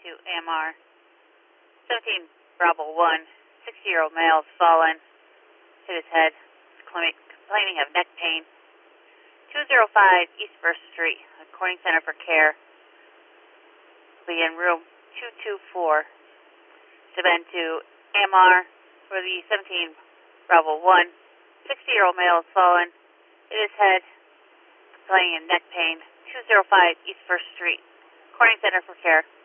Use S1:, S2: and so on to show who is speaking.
S1: to AMR. 17 Bravo 1, 60-year-old male has fallen, hit his head, complaining of neck pain. 205 East 1st Street, Corning Center for Care. Will be in room 224. Submitted to AMR for the 17 Bravo 1, 60-year-old male has fallen, hit his head, complaining of neck pain. 205 East 1st Street, Corning Center for Care.